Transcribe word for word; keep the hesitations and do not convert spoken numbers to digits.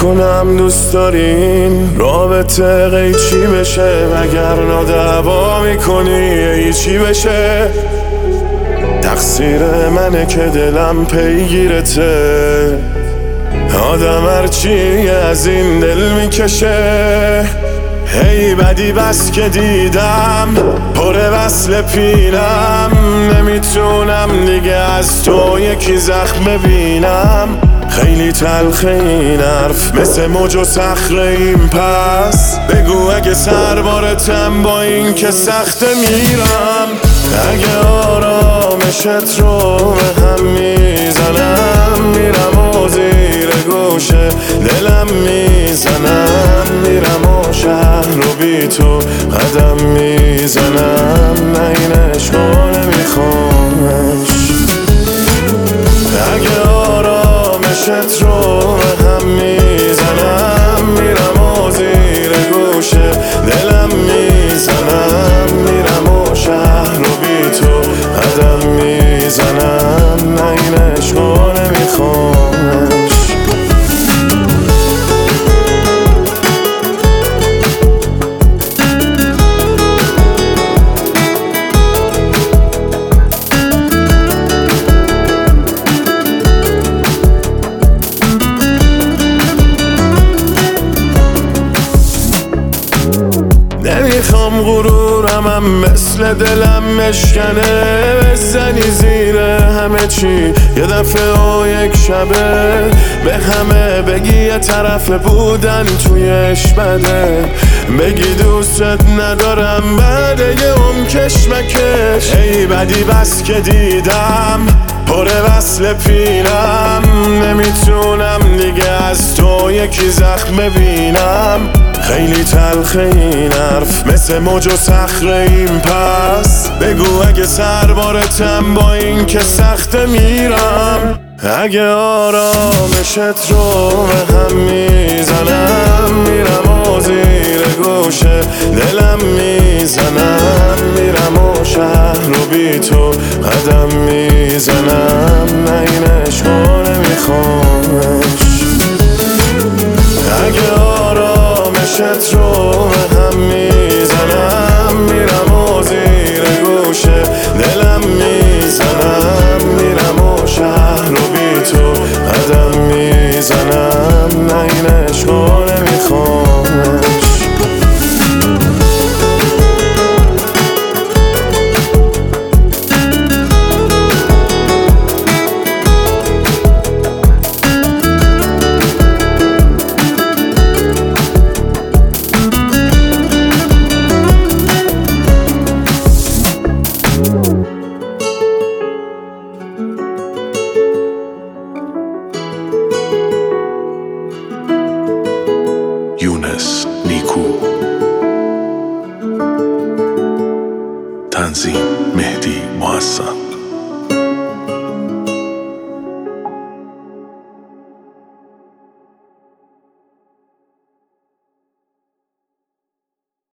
نکنم دوست دارین رابطه قیچی بشه، وگرنه دعوا میکنی ایچی بشه. تقصیر منه که دلم پیگیرته، آدم هرچی از این دل میکشه. هی بدی بس که دیدم پر وصل پینم، نمیتونم دیگه از تو یکی زخم ببینم. خیلی تلخه این حرف مثل موج و صخره این پس، بگو اگه سربارتم با این که سخته میرم. اگه آرامشت رو به هم میزنم، میرم و زیر گوشه دلم میزنم، میرم و شهر رو بی تو قدم میزنم. نه این عشقو نمیخوامش. اگه آرامشت رو به هم میزنم، میرم و زیر گوشه دلم میزنم، میرم و شهر رو بی تو قدم میزنم. نه این عشقو نمیخوامش. نمیخوام غرورم هم مثل دلم مشکنه، بزنی زیر همه چی یه دفعه و یک شبه. به همه بگی یه طرف بودن تویش بده، بگی دوستت ندارم بعد یه ام کشمکش. ای بدی بس که دیدم پر وصل پینم، نمیتونم دیگه از تو یکی زخم ببینم. خیلی تلخه این حرف مثل موج و صخره این پس، بگو اگه سربارتم با این که سخته میرم. اگه آرامشت رو به هم میزنم، میرم و زیر گوشه دلم میزنم، میرم و شهر رو بی تو قدم میزنم. نه این عشقو نمیخوامش. اگه آرامشت رو به هم میزنم، میرم و زیر گوشه دلم میزنم، میرم و شهر رو بی تو قدم میزنم. نه این عشقو نمیخوامش. یونس نیکو، تنظیم مهدی محسن.